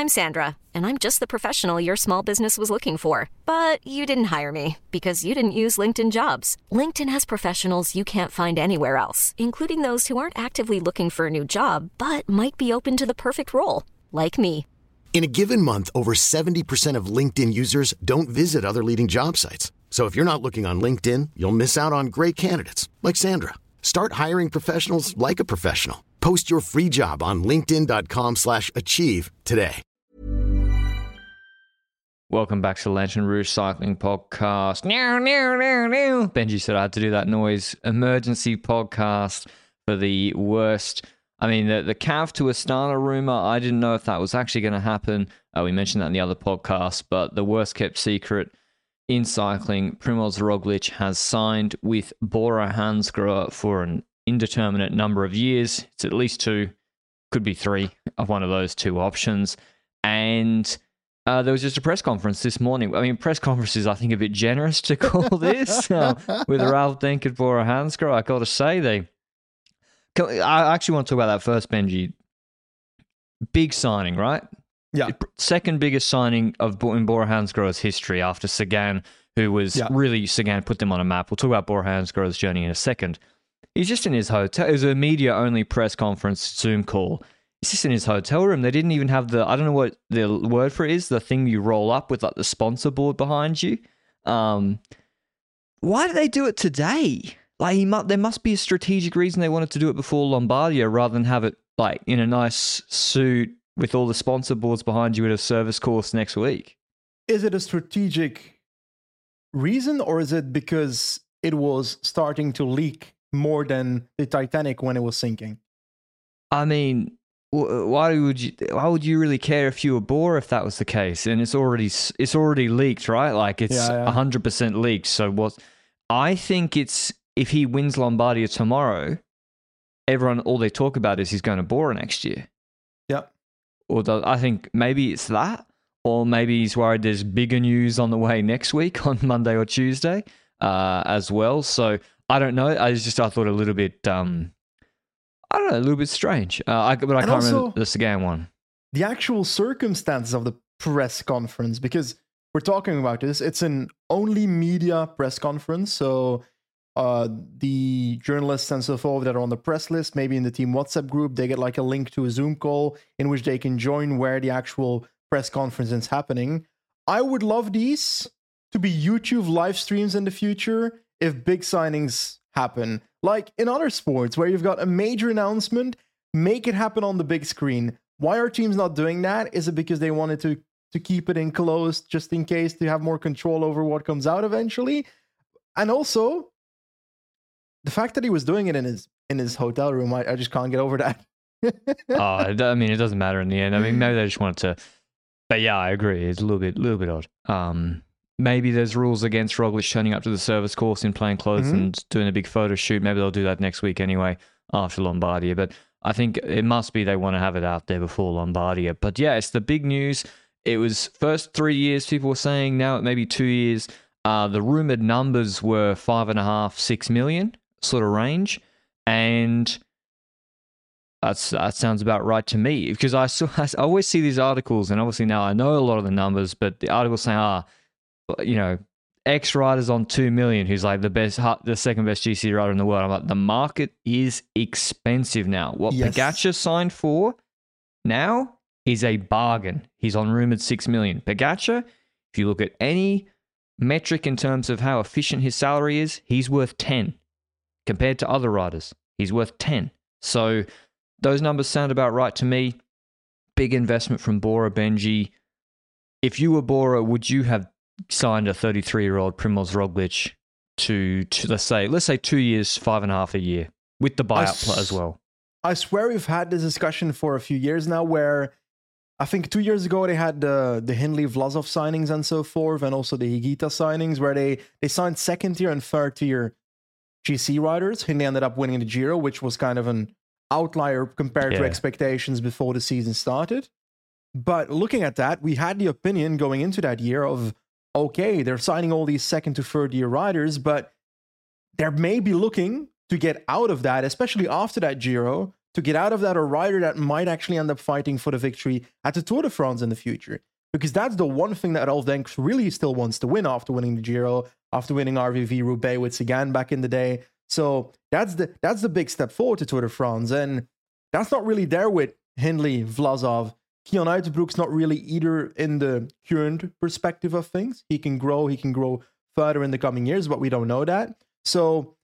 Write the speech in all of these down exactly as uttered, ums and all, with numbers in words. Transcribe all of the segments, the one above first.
I'm Sandra, and I'm just the professional your small business was looking for. But you didn't hire me because you didn't use LinkedIn Jobs. LinkedIn has professionals you can't find anywhere else, including those who aren't actively looking for a new job, but might be open to the perfect role, like me. In a given month, over seventy percent of LinkedIn users don't visit other leading job sites. So if you're not looking on LinkedIn, you'll miss out on great candidates like Sandra. Start hiring professionals like a professional. Post your free job on linkedin.com slash achieve today. Welcome back to the Lantern Rouge Cycling Podcast. Meow, meow, meow, meow. Benji said I had to do that noise. Emergency podcast for the worst. I mean, the, the Cav to Astana rumor, I didn't know if that was actually going to happen. Uh, we mentioned that in the other podcast, but the worst kept secret in cycling, Primoz Roglic has signed with Bora Hansgrohe for an indeterminate number of years. It's at least two, could be three of one of those two options. And uh, there was just a press conference this morning. I mean, press conferences, I think, a bit generous to call this uh, with Ralph Denk and Bora Hansgrohe. I got to say, they. I actually want to talk about that first, Benji. Big signing, right? Yeah. Second biggest signing of in Bora Hansgrohe's history after Sagan, who was yeah. really, Sagan put them on a map. We'll talk about Bora Hansgrohe's journey in a second. He's just in his hotel. It was a media-only press conference Zoom call. He's just in his hotel room. They didn't even have the, I don't know what the word for it is, the thing you roll up with like the sponsor board behind you. Um, why did they do it today? Like he mu- there must be a strategic reason they wanted to do it before Lombardia rather than have it like in a nice suit with all the sponsor boards behind you at a service course next week. Is it a strategic reason, or is it because it was starting to leak more than the Titanic when it was sinking? I mean, why would you? Why would you really care if you were Bora if that was the case? And it's already it's already leaked, right? Like it's a hundred percent leaked. So what? I think it's if he wins Lombardia tomorrow, everyone all they talk about is he's going to Bora next year. Yep. Or does, I think maybe it's that, or maybe he's worried there's bigger news on the way next week on Monday or Tuesday uh, as well. So I don't know. I just I thought a little bit, um, I don't know, a little bit strange. Uh, I, but I and can't also, remember the Sagan one. The actual circumstances of the press conference, because we're talking about this, it's an only media press conference. So uh, the journalists and so forth that are on the press list, maybe in the team WhatsApp group, they get like a link to a Zoom call in which they can join where the actual press conference is happening. I would love these to be YouTube live streams in the future if big signings happen. Like in other sports where you've got a major announcement, make it happen on the big screen. Why are teams not doing that? Is it because they wanted to, to keep it enclosed just in case to have more control over what comes out eventually? And also, the fact that he was doing it in his in his hotel room, I, I just can't get over that. oh, I mean, it doesn't matter in the end. I mean, maybe they just wanted to. But yeah, I agree. It's a little bit, little bit odd. Um, maybe there's rules against Roglic turning up to the service course in plain clothes mm-hmm. and doing a big photo shoot. Maybe they'll do that next week anyway after Lombardia. But I think it must be they want to have it out there before Lombardia. But yeah, it's the big news. It was first three years people were saying. Now it may be two years. Uh, the rumored numbers were five and a half, six million sort of range, and that's that sounds about right to me because I, saw, I always see these articles, and obviously now I know a lot of the numbers, but the articles saying, ah, you know, X rider's on two million, who's like the best, the second best G C rider in the world. I'm like, the market is expensive now. What yes. Pogacar signed for now is a bargain. He's on rumored six million. Pogacar, if you look at any metric in terms of how efficient his salary is, he's worth ten. Compared to other riders, he's worth ten. So those numbers sound about right to me. Big investment from Bora, Benji. If you were Bora, would you have signed a thirty-three-year-old Primoz Roglic to, to let's say, let's say two years, five and a half a year, with the buyout pl- as well? I swear we've had this discussion for a few years now, where I think two years ago they had the the Hindley Vlasov signings and so forth, and also the Higuita signings, where they they signed second tier and third tier G C riders. Hindley ended up winning the Giro, which was kind of an outlier compared yeah. to expectations before the season started. But looking at that, we had the opinion going into that year of, okay, they're signing all these second to third year riders, but they're maybe looking to get out of that, especially after that Giro, to get out of that, a rider that might actually end up fighting for the victory at the Tour de France in the future. Because that's the one thing that Rolf Denck really still wants to win after winning the Giro, after winning R V V Roubaix with Sagan back in the day. So that's the that's the big step forward to Tour de France. And that's not really there with Hindley, Vlasov. Kian Uitenbroek's not really either in the current perspective of things. He can grow, he can grow further in the coming years, but we don't know that. So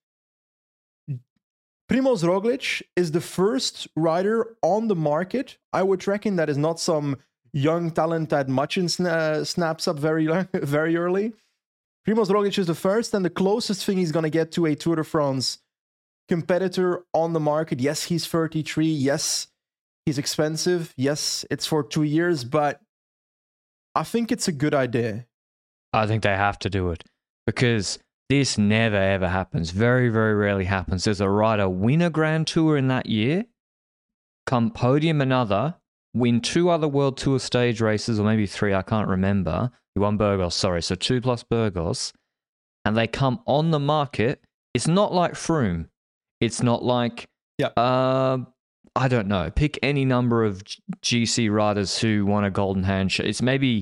Primoz Roglic is the first rider on the market, I would reckon, that is not some young talent that Machin sna- snaps up very, very early. Primoz Roglic is the first and the closest thing he's going to get to a Tour de France competitor on the market. Yes, he's thirty-three. Yes, he's expensive. Yes, it's for two years, but I think it's a good idea. I think they have to do it because this never, ever happens. Very, very rarely happens. There's a rider win a Grand Tour in that year, come podium another, win two other World Tour stage races, or maybe three, I can't remember. He won Burgos, sorry, so two plus Burgos, and they come on the market. It's not like Froome. It's not like, yeah. uh, I don't know, pick any number of G C riders who won a golden handshake. It's maybe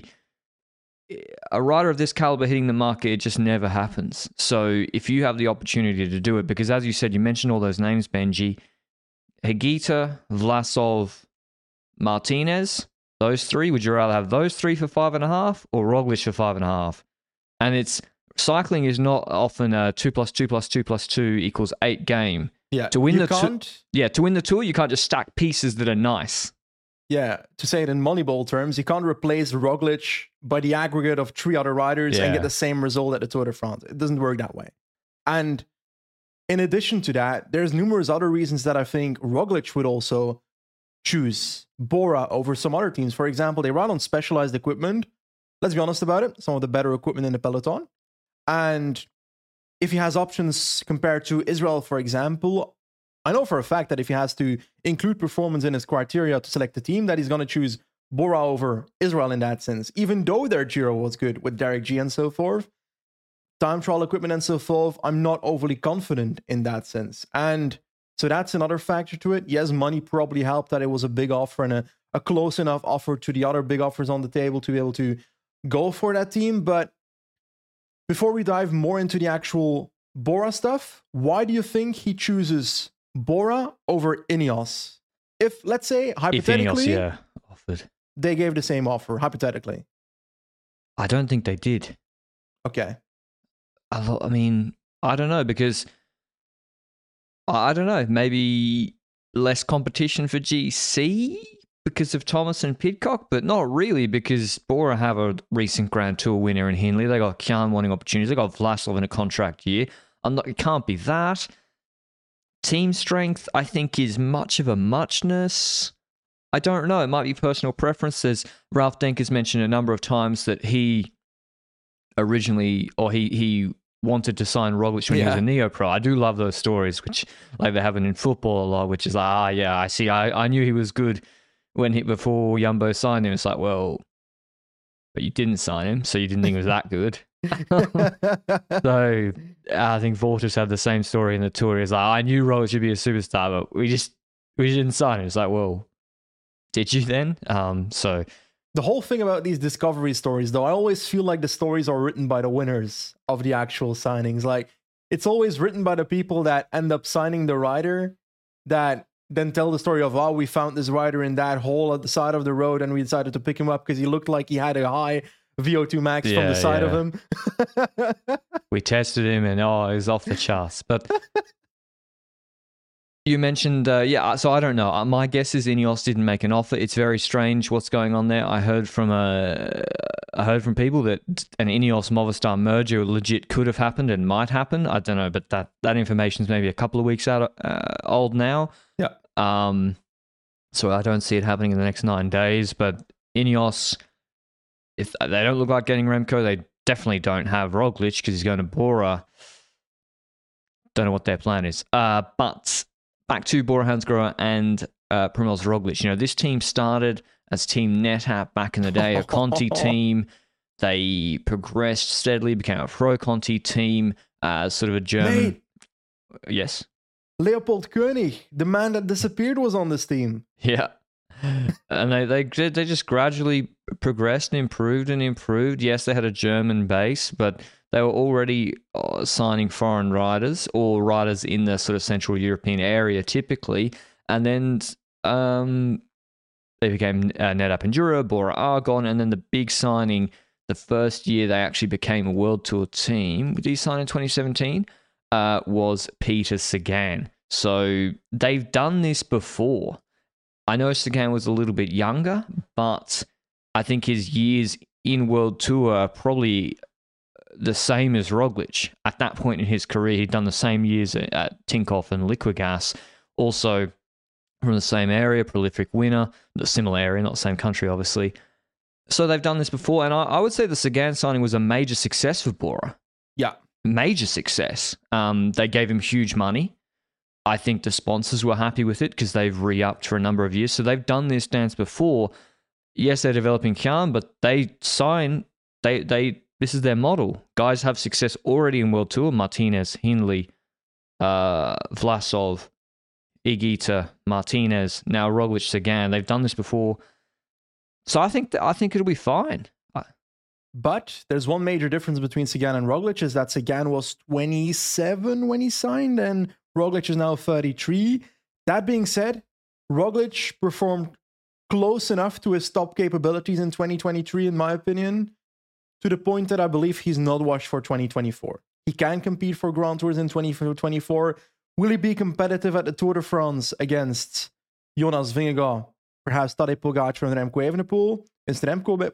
a rider of this caliber hitting the market, it just never happens. So if you have the opportunity to do it, because as you said, you mentioned all those names, Benji, Higuita, Vlasov, Martinez, those three, would you rather have those three for five and a half or Roglic for five and a half? And it's cycling is not often a two plus two plus two plus two equals eight game. Yeah, to win you the can't. Tu- yeah, to win the tour, you can't just stack pieces that are nice. Yeah, to say it in Moneyball terms, you can't replace Roglic by the aggregate of three other riders yeah. and get the same result at the Tour de France. It doesn't work that way. And in addition to that, there's numerous other reasons that I think Roglic would also choose Bora over some other teams. For example, they ride on specialized equipment. Let's be honest about it. Some of the better equipment in the peloton. And if he has options compared to Israel, for example, I know for a fact that if he has to include performance in his criteria to select the team, that he's going to choose Bora over Israel in that sense, even though their Giro was good with Derek G and so forth. Time trial equipment and so forth, I'm not overly confident in that sense. And so that's another factor to it. Yes, money probably helped that it was a big offer and a, a close enough offer to the other big offers on the table to be able to go for that team. But before we dive more into the actual Bora stuff, why do you think he chooses Bora over Ineos? If, let's say, hypothetically, if Ineos, yeah, offered. They gave the same offer, hypothetically. I don't think they did. Okay. I, I mean, I don't know, because I don't know, maybe less competition for G C because of Thomas and Pidcock, but not really, because Bora have a recent Grand Tour winner in Hindley. They got Kian wanting opportunities. They got Vlasov in a contract year. I'm not, it can't be that. Team strength, I think, is much of a muchness. I don't know. It might be personal preferences. Rolf Denck has mentioned a number of times that he originally, or he he wanted to sign Roglic when yeah. he was a neo-pro. I do love those stories, which like they happen in football a lot, which is like, ah, yeah, I see. I, I knew he was good when he before Jumbo signed him. It's like, well, but you didn't sign him, so you didn't think he was that good. So I think Vortis had the same story in the Tour. He's like, I knew Roglic should be a superstar, but we just we didn't sign him. It's like, well, did you then? Um, so the whole thing about these discovery stories, though, I always feel like the stories are written by the winners of the actual signings. Like, it's always written by the people that end up signing the rider that then tell the story of, oh, we found this rider in that hole at the side of the road and we decided to pick him up because he looked like he had a high V O two max yeah, from the side yeah. of him. We tested him and, oh, he's off the charts. But you mentioned, uh, yeah, so I don't know. Uh, my guess is Ineos didn't make an offer. It's very strange what's going on there. I heard from uh, I heard from people that an Ineos Movistar merger legit could have happened and might happen. I don't know, but that, that information is maybe a couple of weeks out uh, old now. Yeah. Um. So I don't see it happening in the next nine days. But Ineos, if they don't look like getting Remco, they definitely don't have Roglic because he's going to Bora. Don't know what their plan is. Uh, but back to Bora Hansgrohe and uh, Primoz Roglic. You know, this team started as Team NetApp back in the day, a Conti team. They progressed steadily, became a Pro Conti team, uh, sort of a German. Mate, yes. Leopold Koenig, the man that disappeared, was on this team. Yeah. And they, they they just gradually progressed and improved and improved. Yes, they had a German base, but they were already uh, signing foreign riders or riders in the sort of Central European area typically. And then um, they became uh, NetApp Enduro, Bora Argon, and then the big signing, the first year they actually became a World Tour team, did he sign in twenty seventeen? Uh, was Peter Sagan. So they've done this before. I know Sagan was a little bit younger, but I think his years in World Tour are probably the same as Roglic. At that point in his career, he'd done the same years at Tinkoff and Liquigas, also from the same area, prolific winner, the similar area, not the same country, obviously. So they've done this before, and I, I would say the Sagan signing was a major success for Bora. Yeah. Major success. Um, they gave him huge money. I think the sponsors were happy with it because they've re-upped for a number of years. So they've done this dance before. Yes, they're developing Kyan, but they sign, they, they, this is their model. Guys have success already in World Tour. Martinez, Hindley, uh, Vlasov, Higuita, Martinez, now Roglic, Sagan. They've done this before. So I think, that, I think it'll be fine. But there's one major difference between Sagan and Roglic is that Sagan was twenty-seven when he signed and Roglic is now thirty-three. That being said, Roglic performed close enough to his top capabilities in twenty twenty-three, in my opinion, to the point that I believe he's not washed for twenty twenty-four. He can compete for Grand Tours in twenty twenty-four. Will he be competitive at the Tour de France against Jonas Vingegaard, perhaps Tadej Pogacar and Remco Evenepoel? Against Remco,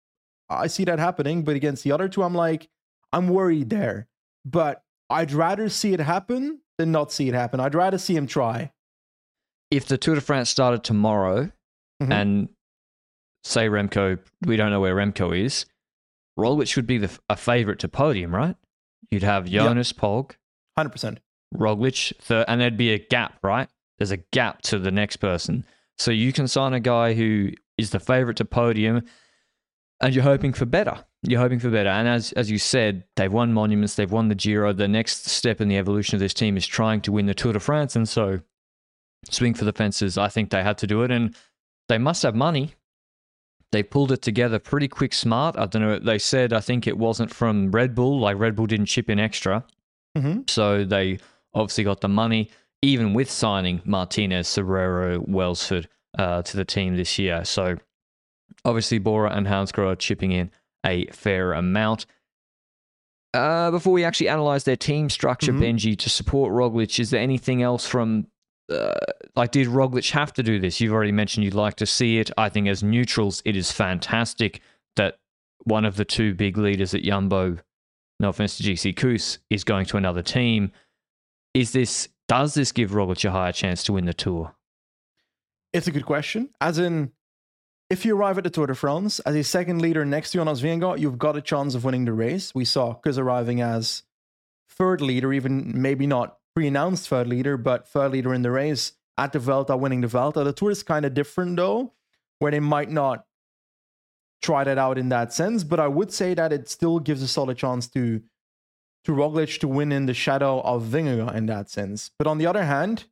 I see that happening, but against the other two, I'm like, I'm worried there. But I'd rather see it happen than not see it happen. I'd rather see him try. If the Tour de France started tomorrow mm-hmm. and say Remco, we don't know where Remco is, Roglic would be the, a favourite to podium, right? You'd have Jonas yep. Pog. one hundred percent. Roglic, third, and there'd be a gap, right? There's a gap to the next person. So you can sign a guy who is the favourite to podium and you're hoping for better. You're hoping for better. And as as you said, they've won monuments, they've won the Giro. The next step in the evolution of this team is trying to win the Tour de France. And so swing for the fences, I think they had to do it. And they must have money. They pulled it together pretty quick, smart. I don't know. They said, I think it wasn't from Red Bull. Like Red Bull didn't chip in extra. Mm-hmm. So they obviously got the money, even with signing Martinez, Sobrero, Welsford uh, to the team this year. So obviously Bora and Hansgrohe are chipping in a fair amount. Uh, before we actually analyze their team structure, mm-hmm. Benji, to support Roglic, is there anything else from, uh, like, did Roglic have to do this? You've already mentioned you'd like to see it. I think as neutrals, it is fantastic that one of the two big leaders at Jumbo, no offense to G C Kuss, is going to another team. Is this, does this give Roglic a higher chance to win the Tour? It's a good question. As in, if you arrive at the Tour de France as a second leader next to Jonas Vingegaard, you've got a chance of winning the race. We saw Kuss arriving as third leader, even maybe not pre-announced third leader, but third leader in the race at the Vuelta, winning the Vuelta. The Tour is kind of different though, where they might not try that out in that sense, but I would say that it still gives a solid chance to, to Roglic to win in the shadow of Vingegaard in that sense. But on the other hand,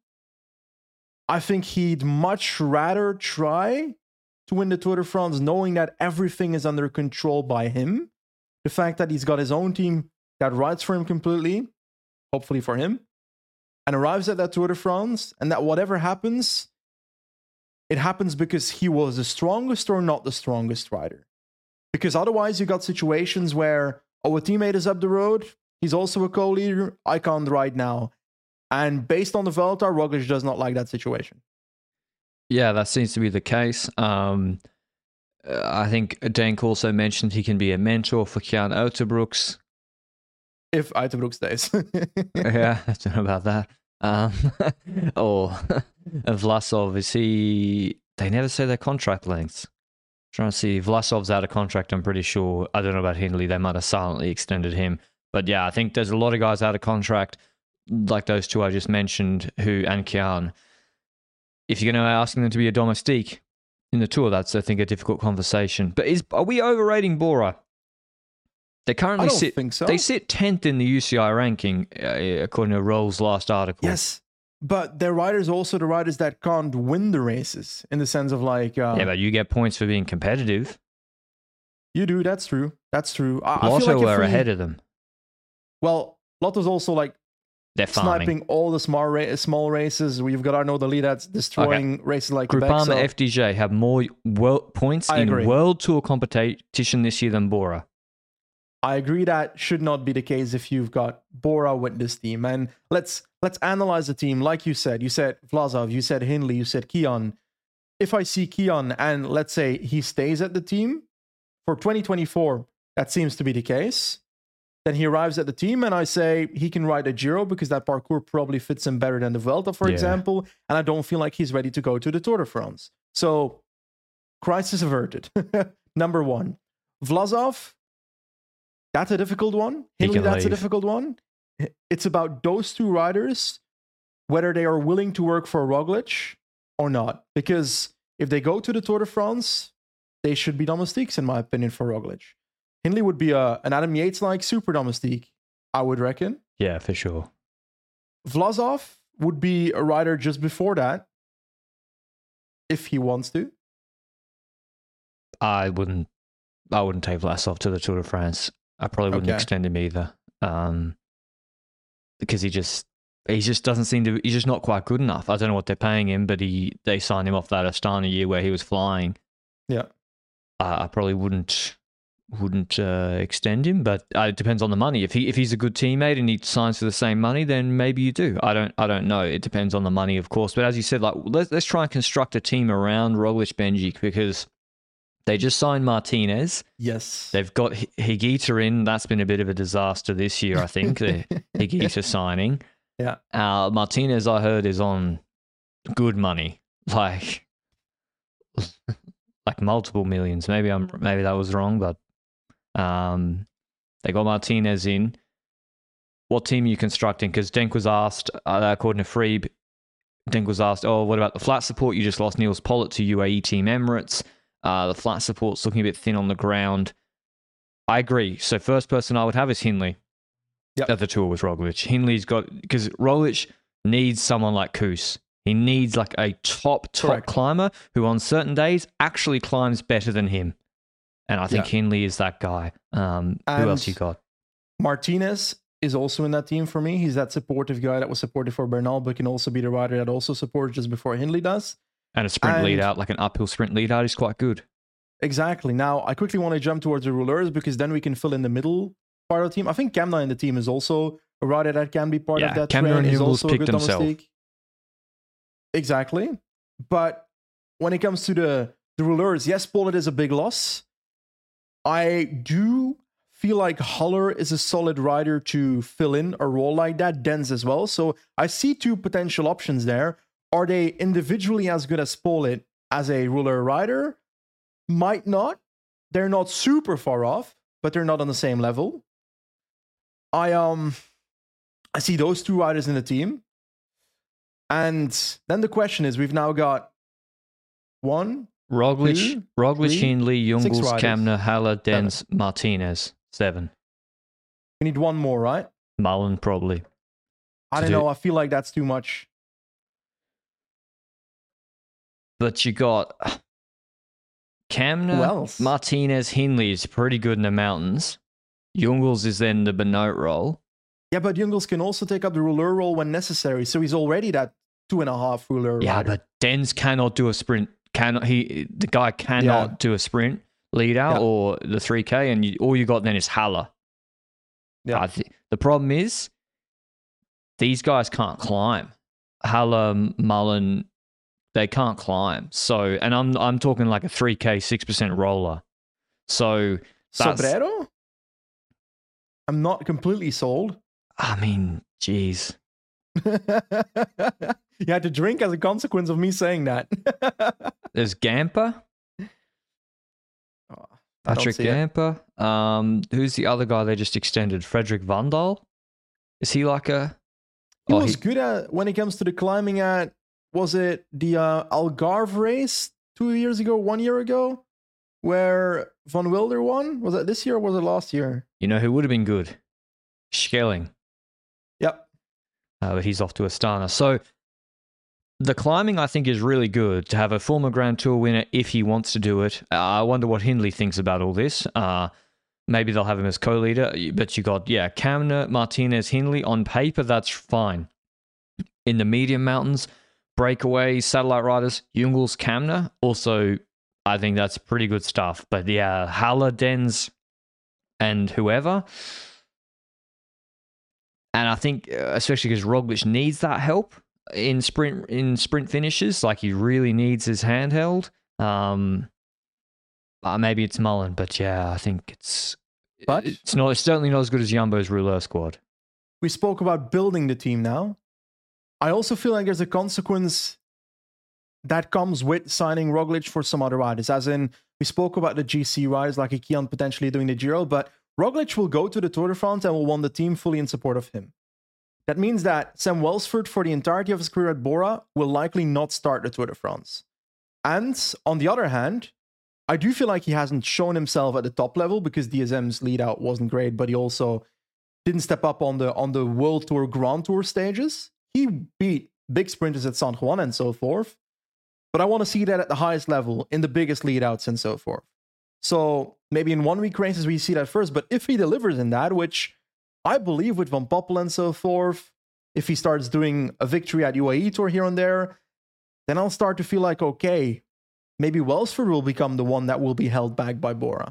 I think he'd much rather try to win the Tour de France, knowing that everything is under control by him. The fact that he's got his own team that rides for him completely, hopefully for him, and arrives at that Tour de France, and that whatever happens, it happens because he was the strongest or not the strongest rider. Because otherwise you got situations where, oh, a teammate is up the road, he's also a co-leader, I can't ride now. And based on the Vuelta, Roglic does not like that situation. Yeah, that seems to be the case. Um, I think Denk also mentioned he can be a mentor for Kyan Uijtdebroeks. If Uijtdebroeks stays. Yeah, I don't know about that. Um, or Vlasov, is he... They never say their contract lengths. I'm trying to see. Vlasov's out of contract, I'm pretty sure. I don't know about Hindley. They might have silently extended him. But yeah, I think there's a lot of guys out of contract, like those two I just mentioned, who and Kyan. If you're going to asking them to be a domestique in the Tour, that's, I think, a difficult conversation. But is are we overrating Bora? They currently I don't sit. think so. They sit tenth in the U C I ranking, uh, according to Roll's last article. Yes, but their riders are also the riders that can't win the races in the sense of like. Uh, yeah, but you get points for being competitive. You do. That's true. That's true. I, I Lotto feel like if are we, ahead of them. Well, Lotto's also like They're farming. sniping all the small ra- small races. We've got Arnaud Delis that's destroying okay. races like Quebec. Groupama so F D J have more world points I in agree. World Tour competition this year than Bora. I agree that should not be the case if you've got Bora with this team. And let's let's analyze the team. Like you said, you said Vlasov, you said Hindley, you said Kion. If I see Kion and let's say he stays at the team for twenty twenty-four, that seems to be the case. Then he arrives at the team and I say he can ride a Giro because that parkour probably fits him better than the Vuelta, for Yeah. example. And I don't feel like he's ready to go to the Tour de France. So, crisis averted. Number one. Vlasov, that's a difficult one. He Hindley, can that's a leave. difficult one. It's about those two riders, whether they are willing to work for Roglic or not. Because if they go to the Tour de France, they should be domestiques, in my opinion, for Roglic. Hindley would be a, an Adam Yates-like super domestique, I would reckon. Yeah, for sure. Vlasov would be a rider just before that, if he wants to. I wouldn't. I wouldn't take Vlasov to the Tour de France. I probably wouldn't Okay. extend him either, um, because he just he just doesn't seem to. He's just not quite good enough. I don't know what they're paying him, but he they signed him off that Astana year where he was flying. Yeah. Uh, I probably wouldn't wouldn't uh, extend him, but uh, it depends on the money. If he if he's a good teammate and he signs for the same money, then maybe you do. I don't I don't know. It depends on the money, of course. But as you said, like let's let's try and construct a team around Roglic Benjic because they just signed Martinez. Yes. They've got H- Higuita in. That's been a bit of a disaster this year, I think. The Higuita signing. Yeah. Uh, Martinez, I heard, is on good money, like like multiple millions. Maybe I'm maybe that was wrong, but um, they got Martinez in. What team are you constructing? Because Denk was asked, uh, according to Freeb, Denk was asked, "Oh, what about the flat support? You just lost Niels Pollitt to U A E Team Emirates. Uh, the flat support's looking a bit thin on the ground." I agree. So first person I would have is Hindley. Yep. At the Tour with Roglic. Hindley's got, because Roglic needs someone like Kuss. He needs like a top, top Correct. climber who on certain days actually climbs better than him. And I think Yeah. Hindley is that guy. Um, who And- else you got? Martinez is also in that team for me. He's that supportive guy that was supportive for Bernal, but can also be the rider that also supports just before Hindley does. And a sprint and- lead out, like an uphill sprint lead out, is quite good. Exactly. Now, I quickly want to jump towards the rouleurs because then we can fill in the middle part of the team. I think Kamna in the team is also a rider that can be part Yeah, of that Kamna train. and Is Jungels also a picked good himself. domestique. Exactly. But when it comes to the, the rouleurs, yes, Pollitt is a big loss. I do feel like Haller is a solid rider to fill in a role like that. Dens as well. So I see two potential options there. Are they individually as good as Pollitt as a ruler rider? Might not. They're not super far off, but they're not on the same level. I um I see those two riders in the team. And then the question is, we've now got one, Roglic, Two, Roglic, three, Hindley, six Jungels, riders. Kamna, Haller, Dens, Martinez. Seven. we need one more, right? Mullen, probably. I To don't do- know. I feel like that's too much. But you got Who Kamna, else? Martinez, Hindley is pretty good in the mountains. Jungels is then the Benoit role. Yeah, but Jungels can also take up the ruler role when necessary. So he's already that two and a half ruler Yeah, rider. but Dens cannot do a sprint. Cannot he? The guy cannot Yeah. do a sprint lead out Yeah. or the three K, and you, all you got then is Haller. Yeah. I thi- the problem is these guys can't climb. Haller, Mullen, they can't climb. So, and I'm I'm talking like a three K six percent roller. So that's, Sobrero? I'm not completely sold. I mean, geez. You had to drink as a consequence of me saying that. There's Gamper, Oh, I don't Patrick see it. Gamper. Um, who's the other guy they just extended? Frederick Vandal. Is he like a? He Oh, was he- good at when it comes to the climbing at, was it the uh, Algarve race two years ago, one year ago, where Van Wilder won? Was it this year or was it last year? You know who would have been good? Schelling. Yep. Uh, but he's off to Astana. So the climbing, I think, is really good to have a former Grand Tour winner if he wants to do it. Uh, I wonder what Hindley thinks about all this. Uh, maybe they'll have him as co-leader, but you got, yeah, Kamna, Martinez, Hindley. On paper, that's fine. In the medium mountains, breakaways, satellite riders, Jungels, Kamna, also, I think that's pretty good stuff. But yeah, Haller, Dens, and whoever. And I think, especially because Roglic needs that help in sprint in sprint finishes, like he really needs his handheld. Um, uh, maybe it's Mullen, but yeah, I think it's but it's not. It's certainly not as good as Jumbo's rouleur squad. We spoke about building the team now. I also feel like there's a consequence that comes with signing Roglic for some other riders. As in, we spoke about the G C riders like Kian potentially doing the Giro, but Roglic will go to the Tour de France and will want the team fully in support of him. That means that Sam Welsford, for the entirety of his career at Bora, will likely not start the Tour de France. And on the other hand, I do feel like he hasn't shown himself at the top level because D S M's lead out wasn't great, but he also didn't step up on the on the World Tour, Grand Tour stages. He beat big sprinters at San Juan and so forth. But I want to see that at the highest level, in the biggest lead outs and so forth. So maybe in one week races we see that first, but if he delivers in that, which I believe with Van Poppel and so forth, if he starts doing a victory at U A E Tour here and there, then I'll start to feel like, okay, maybe Welsford will become the one that will be held back by Bora.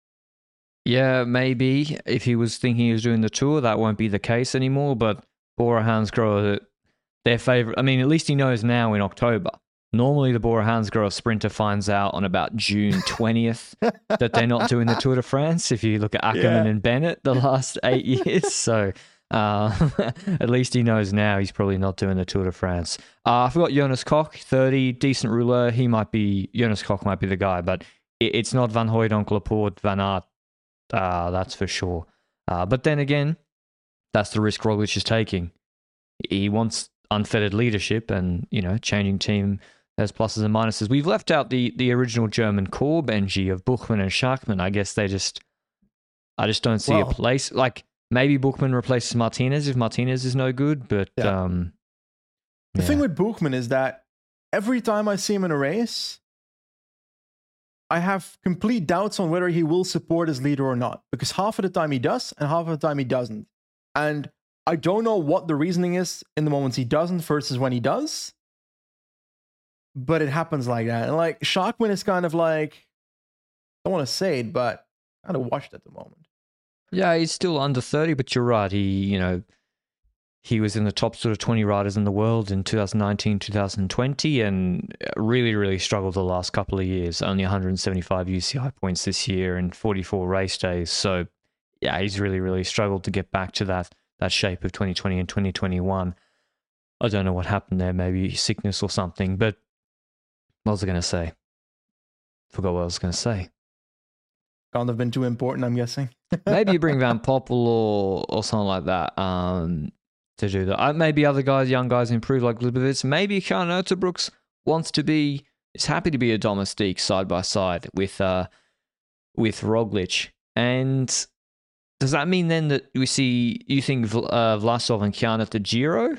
Yeah, maybe. If he was thinking he was doing the Tour, that won't be the case anymore, but Bora Hansgrohe, their favourite, I mean, at least he knows now in October. Normally, the Bora Hansgrohe sprinter finds out on about June twentieth that they're not doing the Tour de France. If you look at Ackermann Yeah. and Bennett the last eight years. So uh, at least he knows now he's probably not doing the Tour de France. Uh, I forgot Jonas Koch, thirty, decent rouleur. He might be, Jonas Koch might be the guy, but it, it's not Van Hooydonk, Laporte, Van Aert. Uh, that's for sure. Uh, but then again, that's the risk Roglic is taking. He wants unfettered leadership and, you know, changing team. There's pluses and minuses. We've left out the, the original German core, Benji, of Buchmann and Schachmann. I guess they just, I just don't see Well, a place. Like, maybe Buchmann replaces Martinez if Martinez is no good, but Yeah. um, The yeah. thing with Buchmann is that every time I see him in a race, I have complete doubts on whether he will support his leader or not. Because half of the time he does, and half of the time he doesn't. And I don't know what the reasoning is in the moments he doesn't versus when he does. But it happens like that. And like Schachmann is kind of like, I don't want to say it, but kind of washed at the moment. Yeah, he's still under thirty, but you're right. He, you know, he was in the top sort of twenty riders in the world in two thousand nineteen, two thousand twenty, and really, really struggled the last couple of years. Only one hundred seventy-five U C I points this year and forty-four race days. So, yeah, he's really, really struggled to get back to that that shape of twenty twenty and twenty twenty-one. I don't know what happened there, maybe sickness or something, but what was I going to say? Forgot what I was going to say. Can't have been too important, I'm guessing. Maybe you bring Van Poppel or, or something like that um, to do that. Uh, maybe other guys, young guys, improve like Lipovic. Maybe Karen Ertebrooks wants to be, is happy to be a domestique side by side with uh, with Roglic. And does that mean then that we see, you think uh, Vlasov and Kian at the Giro?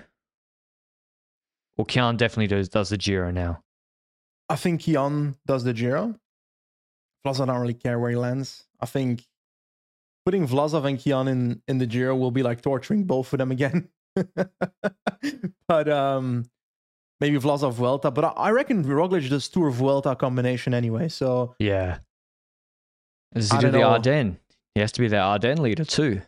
Or Kian definitely does, does the Giro now? I think Kian does the Giro. Vlasov, I don't really care where he lands. I think putting Vlasov and Kian in, in the Giro will be like torturing both of them again. But um, maybe Vlasov Vuelta. But I, I reckon Roglic does Tour Vuelta combination anyway. So Yeah. Does he I do don't the know. Ardennes? He has to be the Ardennes leader too.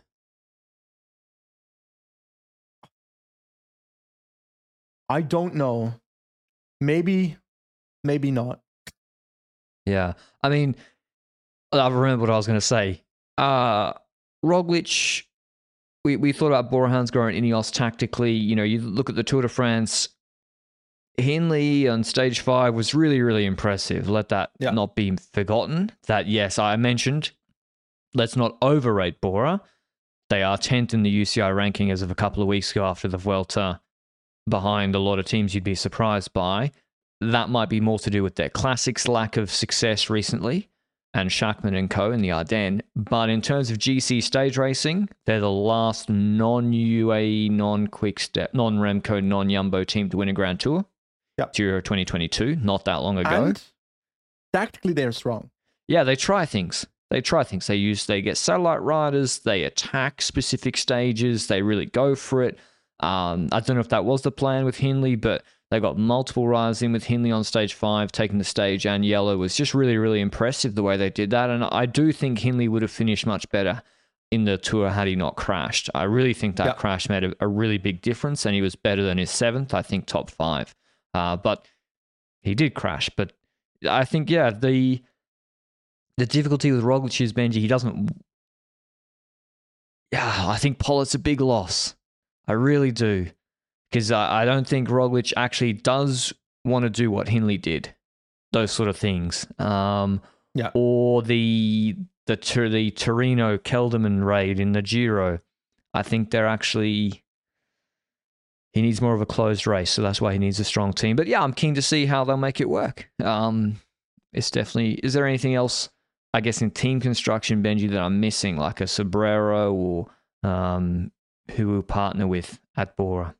I don't know. Maybe, maybe not. Yeah. I mean, I remember what I was going to say. Uh, Roglic, we, we thought about Bora Hansgrohe and Ineos tactically. You know, you look at the Tour de France, Hindley on stage five was really, really impressive. Let that Yeah. not be forgotten. That, yes, I mentioned, let's not overrate Bora. They are tenth in the U C I ranking as of a couple of weeks ago after the Vuelta, behind a lot of teams you'd be surprised by. That might be more to do with their classics lack of success recently and Schachmann and co in the Ardennes. But in terms of G C stage racing, they're the last non-U A E, non-Quick Step, non-Remco, non-Jumbo team to win a Grand Tour. Yep. Giro twenty twenty-two, not that long ago. And tactically, they're strong. Yeah, they try things. They try things. They use, they get satellite riders. They attack specific stages. They really go for it. Um, I don't know if that was the plan with Hindley, but they got multiple riders in with Hindley on stage five, taking the stage, and Yellow was just really, really impressive the way they did that. And I do think Hindley would have finished much better in the Tour had he not crashed. I really think that yep. crash made a, a really big difference, and he was better than his seventh, I think top five. Uh, but he did crash. But I think, yeah, the the difficulty with Roglic is, Benji, he doesn't... Yeah, I think Pollitt's a big loss. I really do. Because I, I don't think Roglic actually does want to do what Hindley did. Those sort of things. Um, yeah. Or the... The, the Torino Kelderman raid in the Giro, I think they're actually... He needs more of a closed race, so that's why he needs a strong team. But yeah, I'm keen to see how they'll make it work. Um, it's definitely... Is there anything else, I guess, in team construction, Benji, that I'm missing, like a Sobrero or um, who we'll partner with at Bora?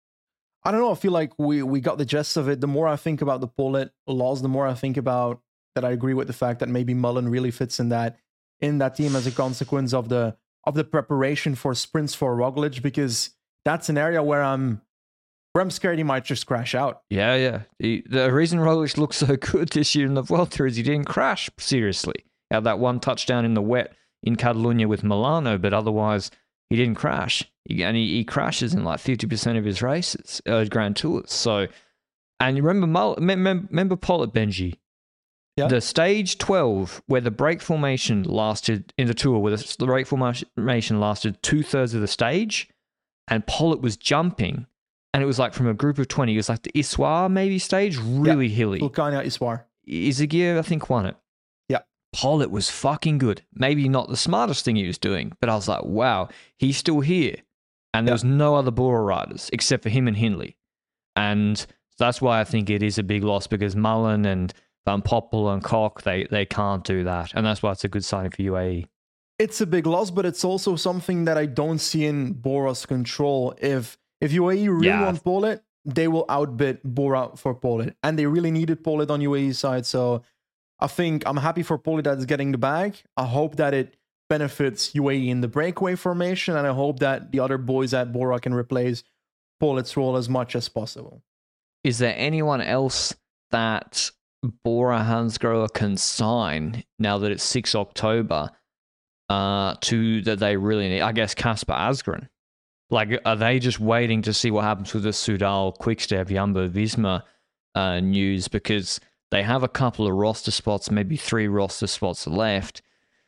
I don't know. I feel like we, we got the gist of it. The more I think about the Pollitt loss, the more I think about that I agree with the fact that maybe Mullen really fits in that in that team as a consequence of the of the preparation for sprints for Roglic, because that's an area where I'm where I'm scared he might just crash out. Yeah, yeah. He, the reason Roglic looks so good this year in the Vuelta is he didn't crash, seriously. He had that one touchdown in the wet in Catalunya with Milano, but otherwise he didn't crash. He, and he, he crashes in like fifty percent of his races, uh, Grand Tours. So, and you remember, Mull, remember, remember Pollitt, Benji? Yeah. The stage twelve, where the break formation lasted in the Tour, where the break formation lasted two thirds of the stage, and Pollitt was jumping, and it was like from a group of twenty. It was like the Issoire maybe stage, really yeah. hilly. Vulcania Issoire. Izagir, I think, won it. Yeah. Pollitt was fucking good. Maybe not the smartest thing he was doing, but I was like, wow, he's still here. And there yeah. was no other Bora riders except for him and Hindley. And that's why I think it is a big loss, because Mullen and Van Poppel and Koch, they, they can't do that. And that's why it's a good signing for U A E. It's a big loss, but it's also something that I don't see in Bora's control. If if U A E really yeah. want Pollitt, they will outbid Bora for Pollitt. And they really needed Pollitt on U A E's side. So I think I'm happy for Pollitt that it's getting the bag. I hope that it benefits U A E in the breakaway formation. And I hope that the other boys at Bora can replace Pollitt's role as much as possible. Is there anyone else that Bora Hansgrohe can sign now that it's the sixth of October uh, to that they really need? I guess Kasper Asgreen. Like, are they just waiting to see what happens with the Soudal, Quickstep, Jumbo Visma uh, news? Because they have a couple of roster spots, maybe three roster spots left.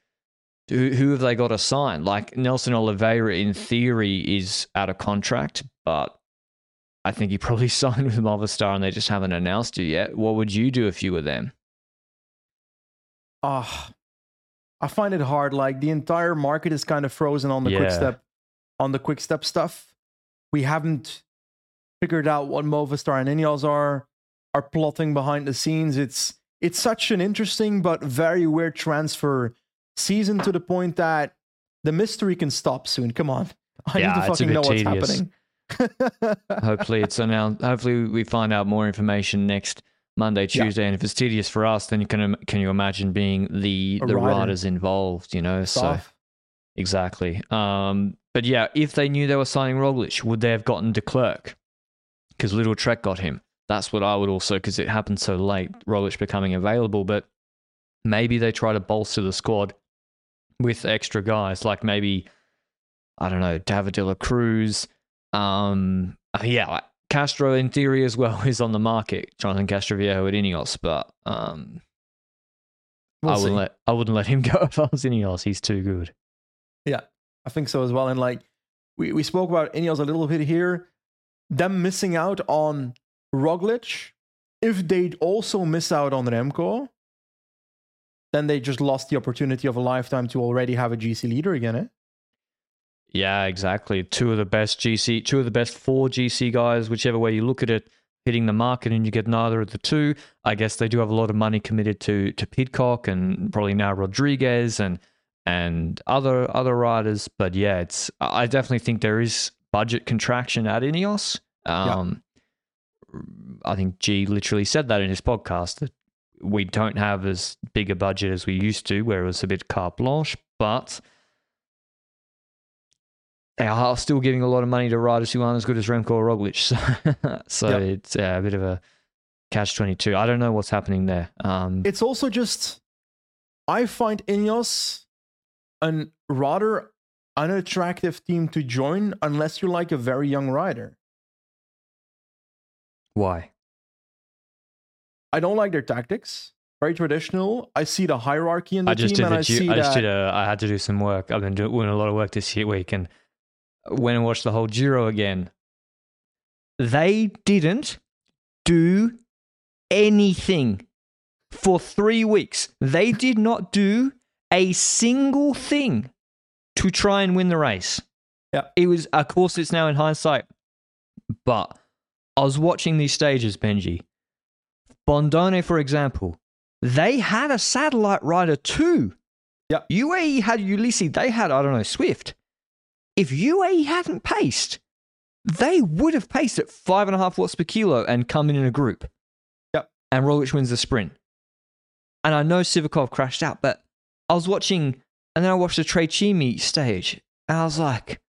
Who, who have they got to sign? Like, Nelson Oliveira, in theory, is out of contract, but I think he probably signed with Movistar and they just haven't announced it yet. What would you do if you were them? Ah, uh, I find it hard. Like, the entire market is kind of frozen on the yeah. quick step, on the quick step stuff. We haven't figured out what Movistar and Ineos are are plotting behind the scenes. It's it's such an interesting but very weird transfer season, to the point that the mystery can stop soon. Come on, I yeah, need to fucking know tedious. what's happening. Hopefully it's announced. Hopefully we find out more information next Monday, Tuesday, yeah. and if it's tedious for us, then you can can you imagine being the A the rider. riders involved, you know? Soft. So exactly. Um, but yeah, if they knew they were signing Roglic, would they have gotten De Klerk? Because Little Trek got him. That's what I would also, because it happened so late, Roglic becoming available. But maybe they try to bolster the squad with extra guys, like maybe I don't know, David de la Cruz. Um, yeah, Castro in theory as well is on the market. Jonathan Castroviejo at Ineos, but um, we'll I wouldn't see. let I wouldn't let him go if I was Ineos. He's too good. Yeah, I think so as well. And like we, we spoke about Ineos a little bit here, them missing out on Roglic. If they'd also miss out on Remco, then they just lost the opportunity of a lifetime to already have a G C leader again, eh? Yeah, exactly. Two of the best G C, two of the best four G C guys, whichever way you look at it, hitting the market, and you get neither of the two. I guess they do have a lot of money committed to to Pidcock and probably now Rodriguez and and other other riders. But yeah, it's I definitely think there is budget contraction at Ineos. Um, I think G literally said that in his podcast, that we don't have as big a budget as we used to, where it was a bit carte blanche, but they are still giving a lot of money to riders who aren't as good as Remco or Roglic. So, so yep. it's uh, a bit of a catch twenty-two. I don't know what's happening there. Um, it's also just, I find Ineos an rather unattractive team to join unless you're like a very young rider. Why? I don't like their tactics. Very traditional. I see the hierarchy in the I just team, did and the I G- see I just that. did a, I had to do some work. I've been doing a lot of work this week, and went and watched the whole Giro again. They didn't do anything for three weeks. They did not do a single thing to try and win the race. Yeah, it was. Of course, it's now in hindsight, but I was watching these stages, Benji. Bondone, for example, they had a satellite rider too. Yeah. U A E had Ulysses. They had, I don't know, Swift. If U A E hadn't paced, they would have paced at five and a half watts per kilo and come in in a group. Yeah. And Roglic wins the sprint. And I know Sivakov crashed out, but I was watching, and then I watched the Trecimi stage, and I was like,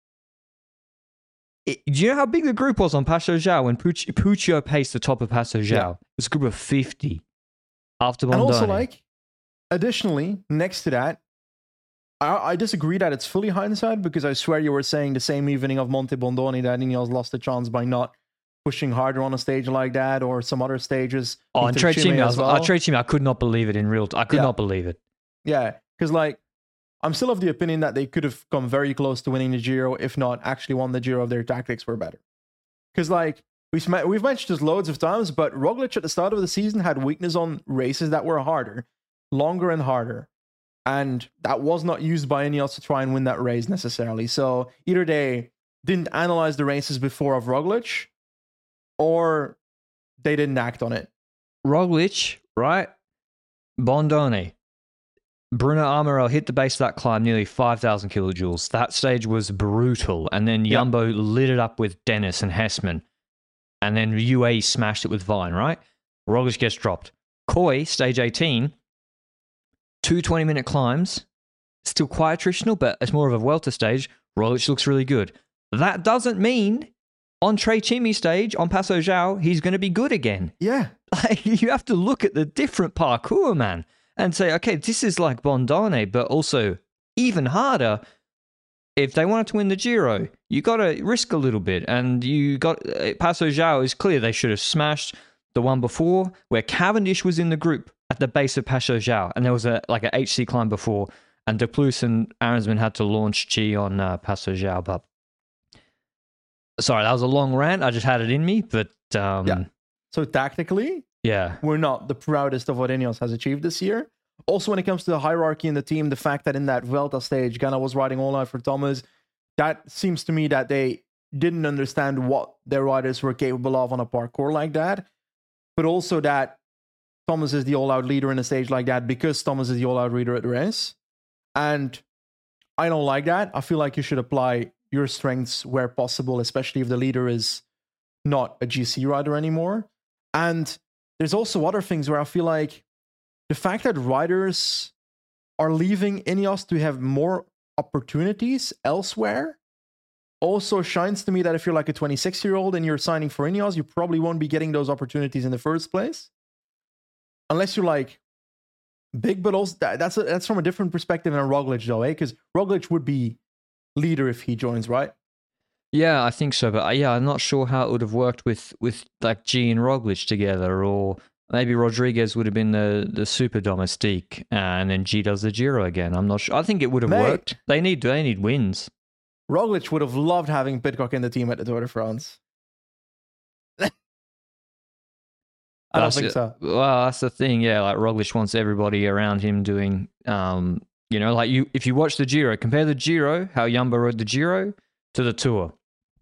It, do you know how big the group was on Passo João when Pucci, Puccio paced the top of Passo João? Yeah. It was a group of fifty after Bondone. And also, like, additionally, next to that, I, I disagree that it's fully hindsight, because I swear you were saying the same evening of Monte Bondone that Ineos lost the chance by not pushing harder on a stage like that, or some other stages. Oh, and Trecimi, as well. I, Trecimi, I could not believe it in real time. I could yeah. not believe it. Yeah, because, like, I'm still of the opinion that they could have come very close to winning the Giro, if not actually won the Giro if their tactics were better. Because, like, we've, we've mentioned this loads of times, but Roglic at the start of the season had weakness on races that were harder, longer and harder. And that was not used by Ineos to try and win that race necessarily. So either they didn't analyze the races before of Roglic, or they didn't act on it. Roglic, right? Bondone. Bruno Armorel hit the base of that climb nearly five thousand kilojoules. That stage was brutal. And then Yep. Jumbo lit it up with Dennis and Hessman. And then U A E smashed it with Vine, right? Roglic gets dropped. Koi, stage eighteen, two twenty-minute climbs. Still quite attritional, but it's more of a welter stage. Roglic looks really good. That doesn't mean on Trecimi stage, on Passo João, he's going to be good again. Yeah. Like, you have to look at the different parkour, man, and say, okay, this is like Bondone, but also even harder. If they wanted to win the Giro, you got to risk a little bit. And you got uh, Passo João is clear they should have smashed the one before, where Cavendish was in the group at the base of Passo João, and there was a like an H C climb before, and De Plus and Arensman had to launch G on uh, Passo João. But sorry, that was a long rant. I just had it in me, but um, yeah. So tactically, yeah, we're not the proudest of what Ineos has achieved this year. Also, when it comes to the hierarchy in the team, the fact that in that Vuelta stage, Ganna was riding all out for Thomas, that seems to me that they didn't understand what their riders were capable of on a parkour like that. But also that Thomas is the all-out leader in a stage like that because Thomas is the all-out leader at the race. And I don't like that. I feel like you should apply your strengths where possible, especially if the leader is not a G C rider anymore. And there's also other things where I feel like the fact that riders are leaving Ineos to have more opportunities elsewhere also shines to me that if you're like a twenty-six-year-old and you're signing for Ineos, you probably won't be getting those opportunities in the first place. Unless you're like big, but also that, that's a, that's from a different perspective than Roglic, though, eh? Because Roglic would be leader if he joins, right? Yeah, I think so. But uh, yeah, I'm not sure how it would have worked with, with like G and Roglic together, or maybe Rodriguez would have been the, the super domestique, uh, and then G does the Giro again. I'm not sure. I think it would have Mate. worked. They need they need wins. Roglic would have loved having Pidcock in the team at the Tour de France. I don't That's think it. so. Well, that's the thing. Yeah, like Roglic wants everybody around him doing, um, you know, like you. If you watch the Giro, compare the Giro, how Jumbo rode the Giro, to the Tour.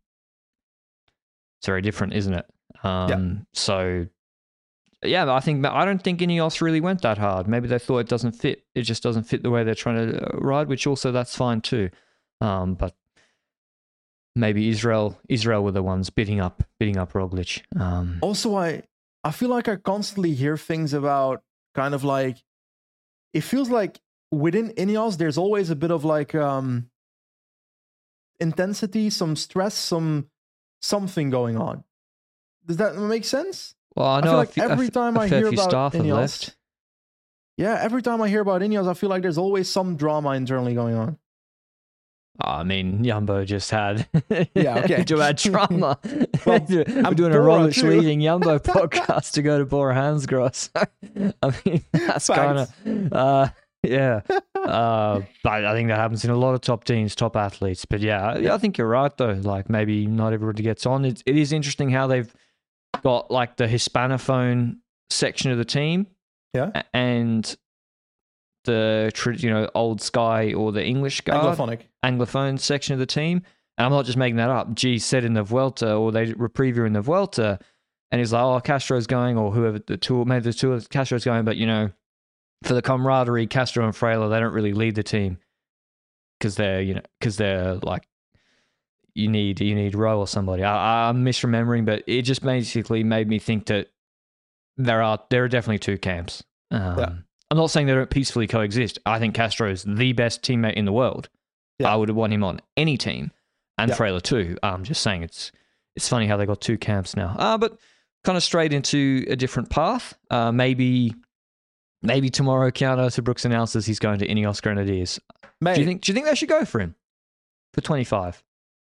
It's very different, isn't it? Um, Yeah. So, yeah, I think I don't think Ineos really went that hard. Maybe they thought it doesn't fit. It just doesn't fit the way they're trying to ride, which also that's fine too. Um, but maybe Israel Israel were the ones bidding up bidding up Roglic. Um, also, I I feel like I constantly hear things about kind of like, it feels like within Ineos there's always a bit of like um, intensity, some stress, some something going on. Does that make sense? Well, I know I feel like a few, every a, time a I fair hear few about staff have Ineos, left. yeah, every time I hear about Ineos, I feel like there's always some drama internally going on. Oh, I mean, Jumbo just had Yeah, okay. to add drama. Well, We're and doing a Bora Roglic too. leading Jumbo podcast to go to Bora Hansgrohe. I mean, that's kind of uh, yeah. Uh, but I think that happens in a lot of top teams, top athletes. But yeah, yeah, I think you're right though. Like maybe not everybody gets on. It, it is interesting how they've got like the Hispanophone section of the team, Yeah. a- and the tr- you know old Sky or the English guard. Anglophonic. Anglophone section of the team. And I'm not just making that up. G said in the Vuelta, or they were preview in the Vuelta, and he's like, oh, Castro's going, or whoever the tour, maybe the tour, Castro's going, but you know, for the camaraderie, Castro and Freyler, they don't really lead the team because they're, you know, because they're like, you need, you need Rowe or somebody. I, I'm misremembering, but it just basically made me think that there are, there are definitely two camps. Um, Yeah. I'm not saying they don't peacefully coexist. I think Castro is the best teammate in the world. Yeah. I would want him on any team, and Yeah. Freyler too. I'm just saying it's it's funny how they got two camps now. Uh, but kind of straight into a different path. Uh, maybe maybe tomorrow, Keanu to Brooks announces he's going to Ineos Grenadiers. Mate, Do you think? Do you think they should go for him for twenty-five?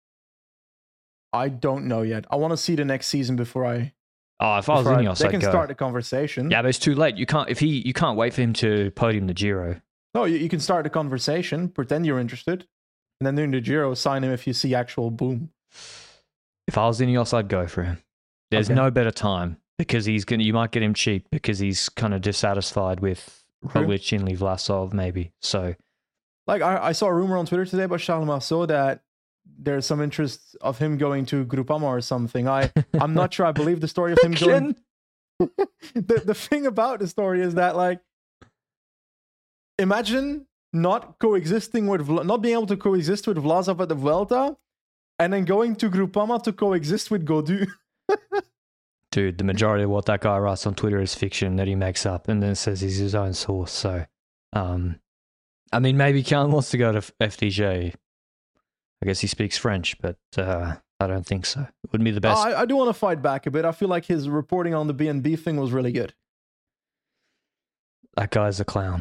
I don't know yet. I want to see the next season before I. Oh, if I was before I- Ineos, they I'd can go. start the conversation. Yeah, but it's too late. You can't if he you can't wait for him to podium the Giro. No, you, you can start the conversation. Pretend you're interested, and then during the Giro, sign him if you see actual boom. If I was Ineos, I'd go for him. There's Okay. no better time because he's gonna. You might get him cheap because he's kind of dissatisfied with True. Roglic, Chinley, Vlasov, maybe. So Like I, I saw a rumor on Twitter today about Charles Marceau that there's some interest of him going to Groupama or something. I I'm not sure I believe the story of him going. the the thing about the story is that like, imagine not coexisting with Vla- not being able to coexist with Vlasov at the Vuelta, and then going to Groupama to coexist with Gaudu. Dude, the majority of what that guy writes on Twitter is fiction that he makes up and then says he's his own source. So, um, I mean, maybe Khan wants to go to F D J. I guess he speaks French, but uh, I don't think so. It wouldn't be the best. I, I do want to fight back a bit. I feel like his reporting on the B N B thing was really good. That guy's a clown.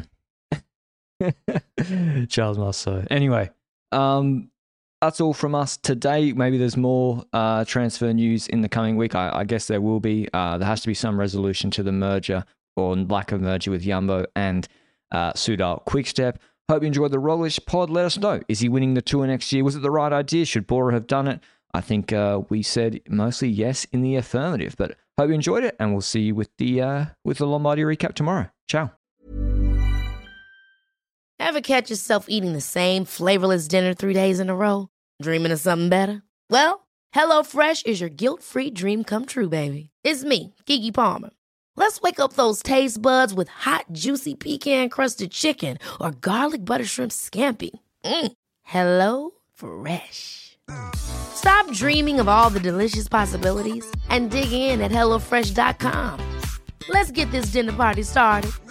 Charles Marceau. Anyway, um, that's all from us today. Maybe there's more uh, transfer news in the coming week. I, I guess there will be. Uh, there has to be some resolution to the merger or lack of merger with Jumbo and uh, Soudal Quickstep. Hope you enjoyed the Roglic pod. Let us know. Is he winning the Tour next year? Was it the right idea? Should Bora have done it? I think uh, we said mostly yes in the affirmative. But hope you enjoyed it, and we'll see you with the uh, with the Lombardy recap tomorrow. Ciao. Ever catch yourself eating the same flavorless dinner three days in a row? Dreaming of something better? Well, HelloFresh is your guilt-free dream come true, baby. It's me, Keke Palmer. Let's wake up those taste buds with hot, juicy pecan-crusted chicken or garlic butter shrimp scampi. Mm. Hello Fresh. Stop dreaming of all the delicious possibilities and dig in at HelloFresh dot com. Let's get this dinner party started.